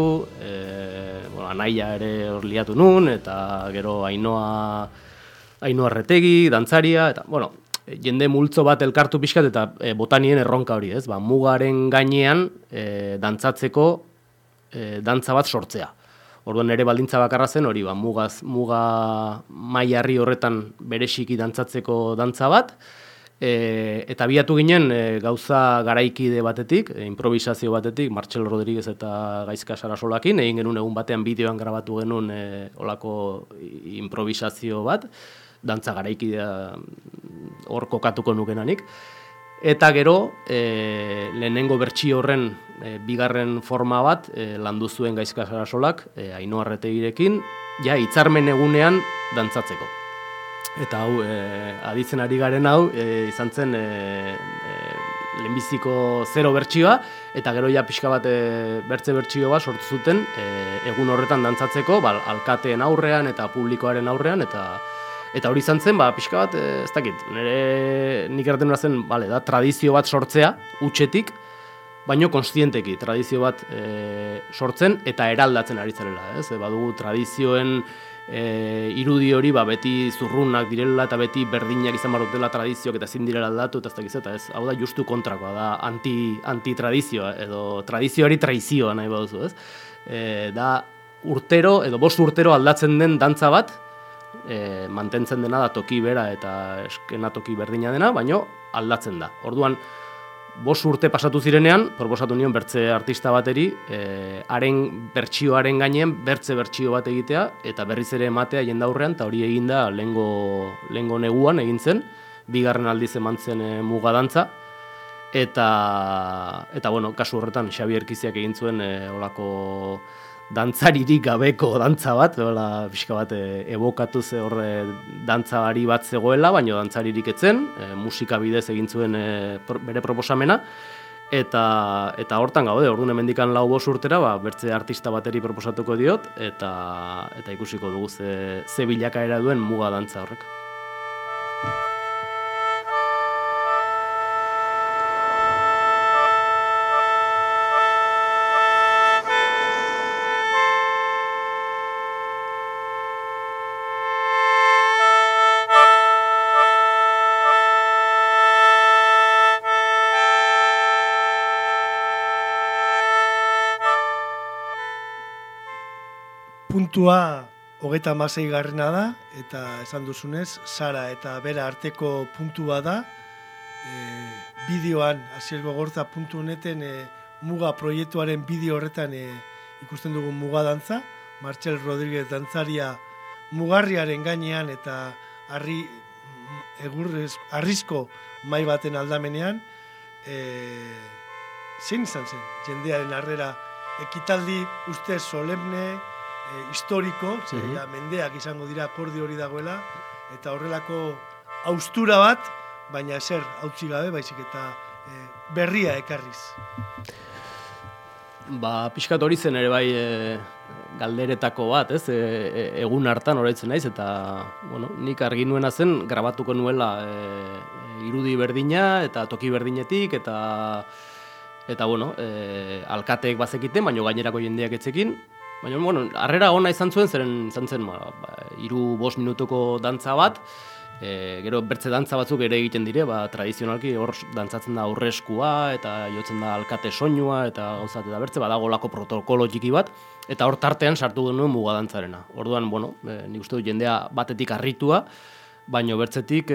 Anaia ere hor liatu nun, eta gero Ainhoa Arretegi, dantzaria, eta, jende multzo bat elkartu pixkat eta botanien erronka hori, ez? Mugaren gainean dantzatzeko dantza bat sortzea. Orduan ere baldintza bakarra zen hori, muga mai harri horretan bereziki dantzatzeko dantza bat, eta biatu ginen gauza garaikide batetik, improvisazio batetik, Martxel Rodríguez eta Gaizka Sarasolakin, egin genuen egun batean bideoan grabatu genuen olako improvisazio bat, dantza garaikidea hor kokatuko nukenanik. Eta gero, lehenengo bertsio horren bigarren forma bat landu zuen Gaizka Sarasolak, Ainhoa Arretegirekin, hitzarmen egunean dantzatzeko. Eta hau, aditzen ari garen hau, izan zen lehenbiziko 0 bertsioa, eta gero pixka bat bertze bertsio bat sortu zuten egun horretan dantzatzeko, alkateen aurrean eta publikoaren aurrean, eta hori izan zen, pixka bat, ez dakit, nik eraten hori zen, da, tradizio bat sortzea, hutsetik, baino konstienteki, tradizio bat sortzen eta eraldatzen ari zarela, ez? Badugu tradizioen irudi hori, beti zurrunak direla eta beti berdinak izan barutela tradizioak eta ezin direla aldatu, eta ez dakiz, eta ez, hau da justu kontrakoa, da anti-tradizioa, edo tradizioari traizioa nahi baduzu, ez? Da, urtero, edo 5 urtero aldatzen den dantza bat, mantentzen dena da toki bera eta eskena toki berdina dena, baino aldatzen da. Orduan, 5 urte pasatu zirenean, proposatu nion bertze artista bateri, haren bertsioaren gainean bertze bertsio bat egitea, eta berriz ere ematea jendaurrean, eta hori eginda lehengo neguan egin zen, 2. aldiz eman zen muga dantza, eta kasu horretan Xabi Erkiziak egin zuen olako dantzaririk gabeko dantza bat, pixka bat ebokatu ze horre dantzari bat zegoela, baina dantzaririk etzen, musika bidez egin zuen bere proposamena, Eta hortan gaude, orduan hemendikan 4-5 urtera, bertze artista bateri proposatuko diot, eta ikusiko dugu ze bilakaera duen muga dantza horrek.
Puntua 36garrena da, eta esan duzunez, Sara eta Bera arteko puntua da. Bideoan, asiergogorza.neten muga proiektuaren bideo horretan ikusten dugu muga dantza. Martxel Rodríguez dantzaria mugarriaren gainean eta harrizko mai baten aldamenean. Zein izan zen, jendearen harrera ekitaldi uste solemne, historiko, mendeak izango dira akordio hori dagoela, eta horrelako haustura bat, baina ezer hautsi gabe, baizik eta berria ekarriz.
Pixkat hori zen ere bai galderetako bat, egun hartan horretzen naiz, eta nik argi nuena zen grabatuko nuela irudi berdina eta toki berdinetik, eta alkateek bazekiten, baina gainerako jendeak etzekin. Baina, harrera ona izan zuen, zeren izan zen 3-5 minutuko dantza bat, gero bertze dantza batzuk ere egiten dire, tradizionalki hor dantzatzen da aurreskua, eta jotzen da alkate soinua, eta gauzat eta bertze, badagolako protokolo txiki bat, eta hor tartean sartu genuen muga dantzarena. Orduan, nik uste dut jendea batetik harritua, baina bertzetik,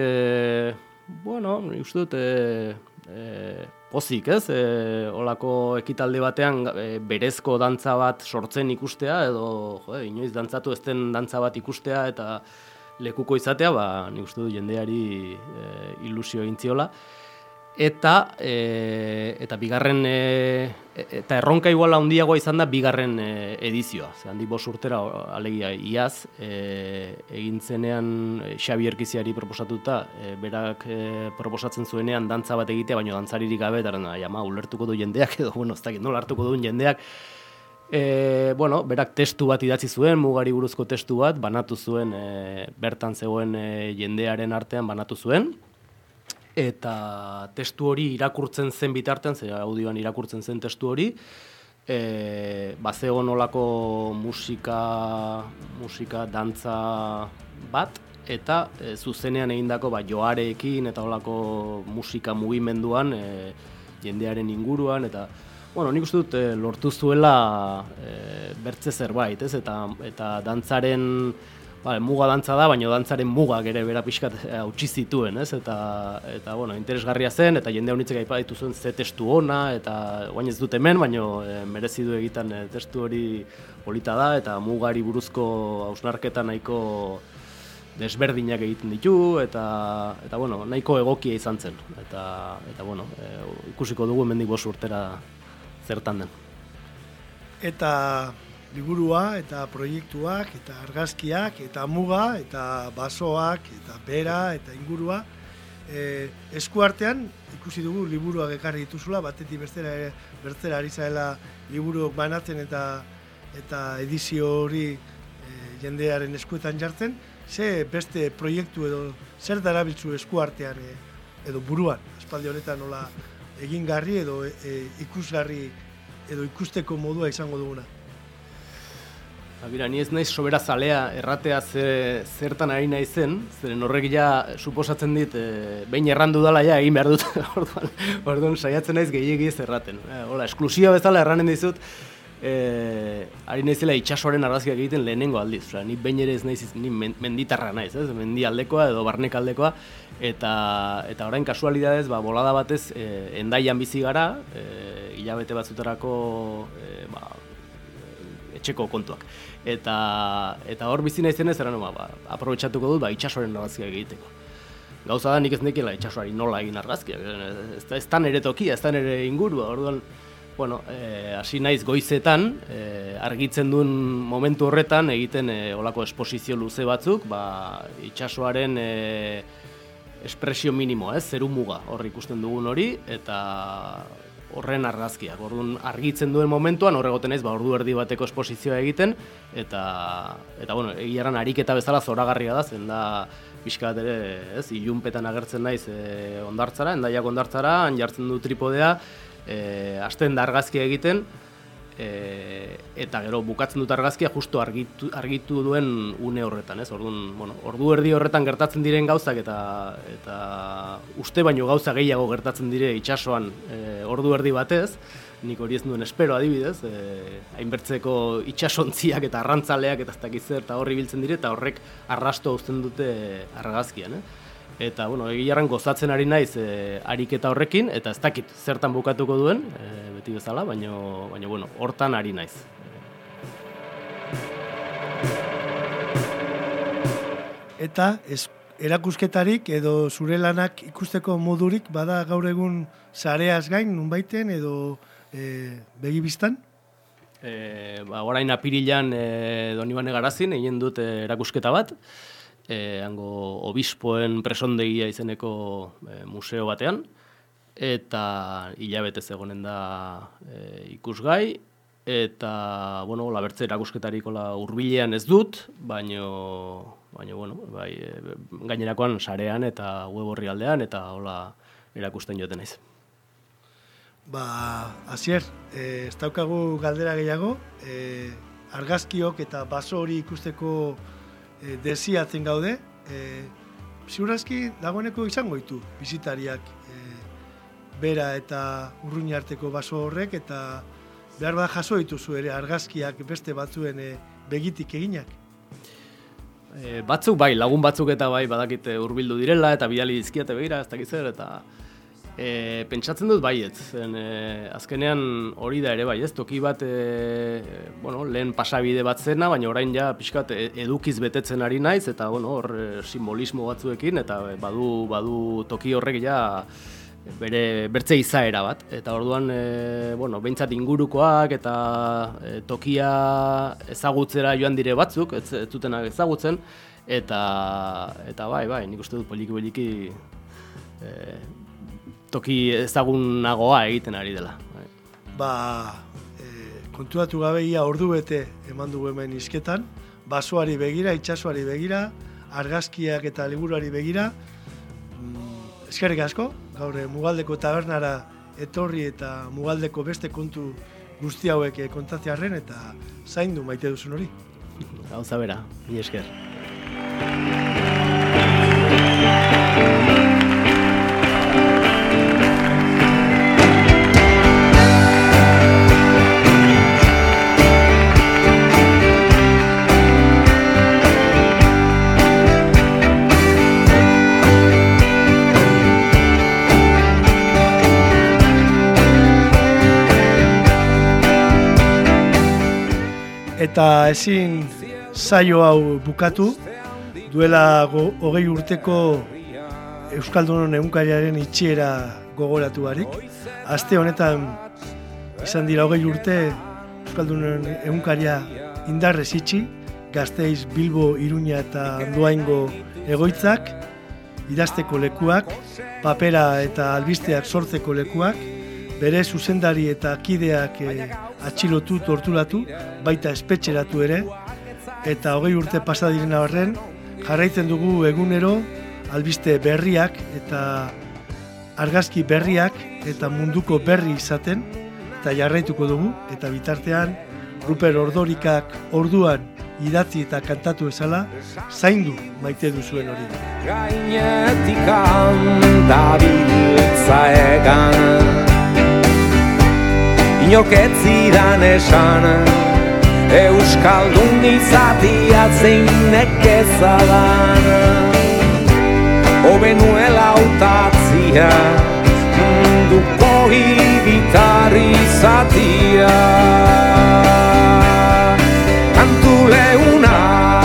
nik uste dut pozik, olako ekitalde batean berezko dantza bat sortzen ikustea, edo inoiz dantzatu ez den dantza bat ikustea eta lekuko izatea, nik uste du jendeari ilusio egin ziola. Eta bigarren, eta erronka iguala handiagoa izan da bigarren edizioa. Handik 5 urtera, alegia iaz, egin zenean Xabi Erkiziari proposatuta, berak proposatzen zuenean dantza bat egitea, baina dantzaririk gabe, eta ulertuko du jendeak, edo, ez dakit nola hartuko duen jendeak. Berak testu bat idatzi zuen, mugari buruzko testu bat, banatu zuen, bertan zegoen jendearen artean banatu zuen. Eta testu hori irakurtzen zen bitartean, audioan irakurtzen zen testu hori, bazegon olako musika, dantza bat, eta zuzenean egindako joareekin eta olako musika mugimenduan jendearen inguruan, eta nik uste dut lortu zuela bertze zerbait, eta dantzaren muga dantza da, baina dantzaren mugak ere bera pixkat hautsi zituen, eta interesgarria zen, eta jende honitzek aipatu zuen ze testu ona, eta guain ez dut hemen, baina merezi du egiten testu hori polita da, eta mugari buruzko hausnarketa nahiko desberdinak egiten ditu, eta nahiko egokia izan zen, eta ikusiko dugu hemendik 5 urtera zertan den.
Eta liburua, eta proiektuak, eta argazkiak, eta muga, eta basoak, eta bera, eta ingurua. Eskuartean, ikusi dugu liburuak ekarri dituzula, batetik bertzera ari zaela liburuak banatzen eta edizio hori jendearen eskuetan jartzen. Ze beste proiektu edo zer darabiltzu eskuartean edo buruan, aspaldi honetan nola egingarri edo ikusgarri edo ikusteko modua izango duguna?
Ni ez naiz sobera zalea erratea zertan ari naizen, zeren horrek ja suposatzen dit behin errandu dela ja egin behar dut, orduan saiatzen naiz gehiegi ez erraten. Esklusioa bezala erranen dizut, ari naizela itsasoaren argazkiak egiten lehenengo aldiz. Ni behin ere ez naiz, ni menditarra naiz, mendi aldekoa edo barnek aldekoa, eta orain kasualidadez, bolada batez Hendaian bizi gara, hilabete batzutarako etxeko kontuak. Eta hor bizi naizenez, aprobetxatuko dut itsasoaren argazkiak egiteko. Gauza da nik ez nekiela itsasoari nola egin argazkiak, ez da nire tokia, ez da nire ingurua, orduan, hasi naiz goizetan, argitzen duen momentu horretan egiten olako esposizio luze batzuk, itsasoaren espresio minimoa, zeru muga hor ikusten dugun hori, eta horren argazkiak. Orduan argitzen duen momentuan horregoten naiz ordu erdi bateko esposizioa egiten eta bueno, egiaran ariketa bezala zoragarria da, zen da pixka bat ere, ez, ilunpetan agertzen naiz hondartzara, Hendaiak hondartzara, han jartzen du tripodea, hasten da argazkia egiten, eta gero bukatzen dut argazkia justu argitu duen une horretan, ez? Orduan, bueno, ordu erdi horretan gertatzen diren gauzak eta uste baino gauza gehiago gertatzen dire itsasoan ordu erdi batez, nik hori ez nuen espero adibidez, hainbertzeko itsasontziak eta arrantzaleak eta ez dakiz zer eta horri biltzen dire eta horrek arrasto uzten dute argazkian, Eta, bueno, egiarran gozatzen ari naiz ariketa horrekin, eta ez dakit zertan bukatuko duen, beti bezala, baina bueno, hortan ari naiz.
Eta erakusketarik edo zure lanak ikusteko modurik bada gaur egun sareaz gain nunbaiten edo begibistan?
Orain apirilan Donibane Garazin egin dut erakusketa bat, hango obispoen presondegia izeneko museo batean, eta hilabetez egonen da ikusgai, eta, bueno, labertze erakusketarik hurbilean ez dut, baina bueno, bai, gainerakoan sarean eta web orrialdean eta hola erakusten joaten naiz.
Asier, ez daukagu galdera gehiago, argazkiok eta baso hori ikusteko desiatzen gaude, ziurazki dagoeneko izango ditu bisitariak bera eta Urruña arteko baso horrek, eta behar bada jaso dituzu ere argazkiak beste batzuen begitik eginak.
Batzuk bai, lagun batzuk eta bai badakit hurbildu direla eta bidali dizkiate begira, ez dakiz zer, eta pentsatzen dut baiet, azkenean hori da ere bai, ez, toki bat, bueno, lehen pasabide bat zena, baina orain ja pixkat edukiz betetzen ari naiz, eta bueno, hor simbolismo batzuekin, eta badu toki horrek ja bertze izaera bat, eta orduan, bueno, behintzat ingurukoak eta tokia ezagutzera joan dire batzuk, ez zutenak ezagutzen, eta bai, nik uste dut poliki toki ezagunagoa egiten ari dela.
Konturatu gabe ia ordu bete eman dugu hemen hizketan, basoari begira, itsasoari begira, argazkiak eta liburuari begira. Eskerrik asko, gaur Mugaldeko tabernara etorri eta Mugaldeko beste kontu guzti hauek kontatzearren eta zaindu maite duzun hori.
Gauza bera, mila esker.
Eta ezin saio hau bukatu, duela 20 urteko Euskaldunon egunkariaren itxiera gogoratu barik. Aste honetan izan dira 20 urte Euskaldunon egunkaria indarrez itxi, Gasteiz, Bilbo, Iruña eta Andoaingo egoitzak, idazteko lekuak, papera eta albisteak sortzeko lekuak, bere zuzendari eta kideak atxilotu, torturatu, baita espetxeratu ere, eta 20 urte pasa diren horren, jarraitzen dugu egunero albiste berriak eta argazki berriak eta munduko berri izaten, eta jarraituko dugu, eta bitartean Ruper Ordorikak orduan idatzi eta kantatu ezala, zaindu maite duzuen hori.
Gainetik dabiltza egan, inok ez zidan esan, Euskaldun izatia zeinek ezadan, hobe nuela hautatzia, munduko hiritar izatia. Kantu leunak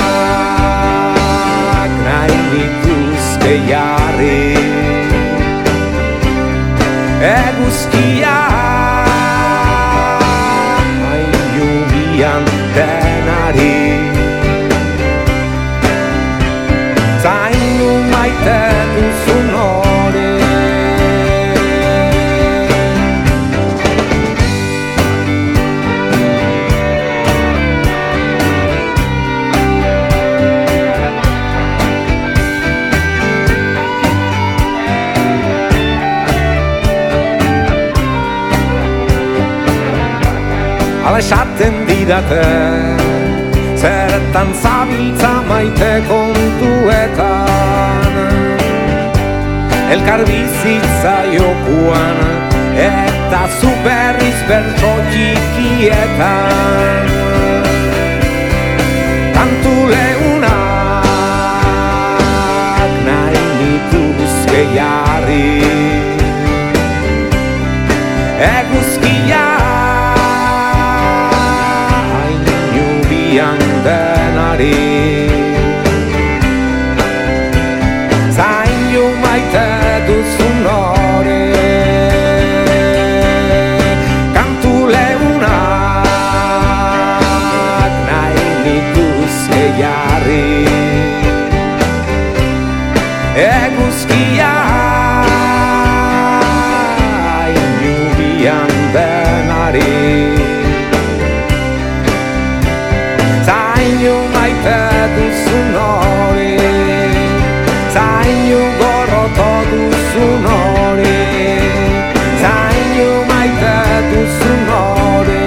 nahi nituzke jarri, eguzkia denari, zainu maite duzun hori. Hala esaten didate, zertan zabiltza maite kontuetan, elkar bizitza jokuan eta zu berriz bertso txikietan. Kantu leunak nahi nituzke jarri, eguzkia hain bian denari, zainu maite duzun hori. Kantu leunak nahi nituzke jarri, eguzkia hain bian denari, zainu maite duzun hori, zainu gorroto duzun hori, zainu maite duzun hori.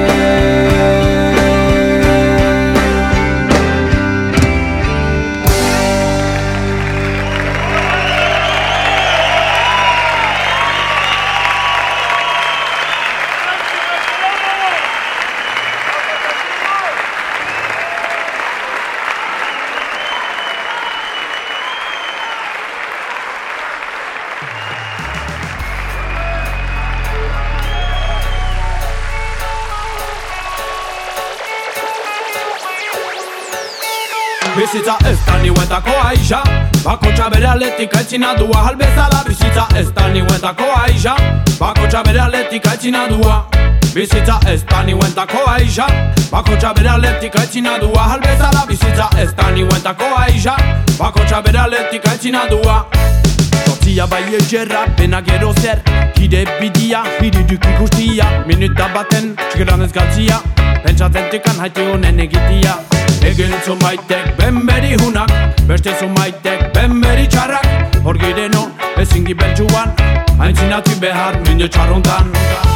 Bizitza ez da niuetako aixa, bakotxa bere aletik aitzina dua. Halbezala bizitza ez da niuetako aixa, bakotxa bere aletik aitzina dua. Bizitza ez da niuetako aixa, bakotxa bere aletik aitzina dua. Halbezala bizitza ez da niuetako aixa, bakotxa bere aletik aitzina dua. Sortzia bai egerra, pena gero zer, hide bidia, hiriduk ikustia. Minuta baten, txikeran ez galtzia, pentsatzen tikan haite honen egitia. Egin zumaitek benberi hunak, beste zumaitek benberi txarrak. Hor gireno ezin gibeltxuan, haintzinatu behar mende txarrontan.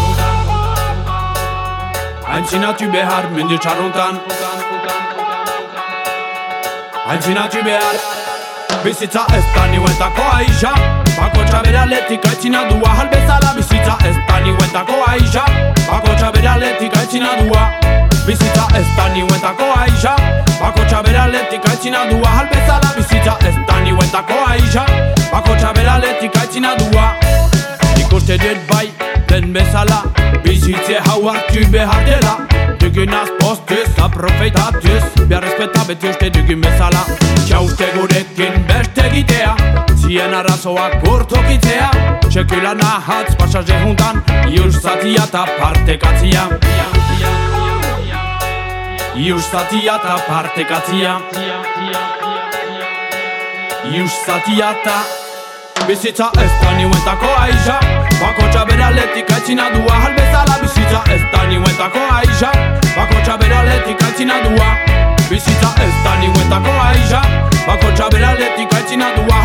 Haintzinatu behar mende txarrontan. Haintzinatu behar. Bizitza ez da niuetako aixa, bakotxa bere aletik aitzina dua. Halbezala bizitza ez da niuetako aixa, bakotxa bere aletik aitzina dua. Bizitza ez da niuetako aixa, bakotxa bere aletik aitzina dua. Halbezala bizitza ez da niuetako aixa, bakotxa bere aletik aitzina dua. Ikuste dut bai, den bezala, bizitze hau hartu behar dela. Dugunaz postuz, aprofeitatuz, behar respeta beti uste dugun bezala. Txauste gurekin beste egitea, zien arazoak urtokitzea. Sekula nahatz pasaje juntan, iurs zatia eta partekatzia. Iurs zatia eta partekatzia. Iurs zatia eta bizitza ez da niuetako aixa, bakotxa bere aletik aitzina dua. Halbezala bizitza ez da niuetako aixa, bakotxa bere aletik aitzina dua. Bizitza ez da niuetako aixa, bakotxa bere aletik aitzina dua.